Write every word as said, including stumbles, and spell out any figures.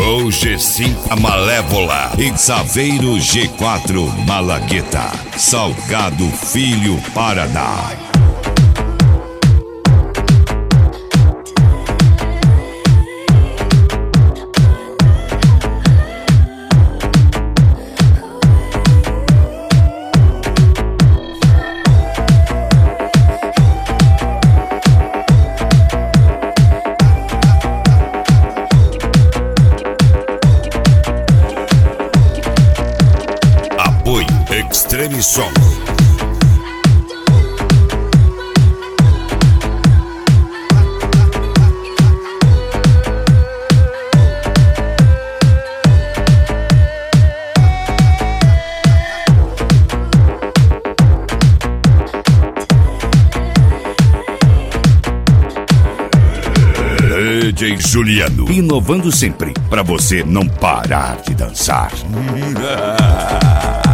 Show G cinco a Malévola e Saveiro G quatro Malagueta, Salgado Filho Paraná. Extreme Som. D J Juliano, inovando sempre, pra você não parar de dançar.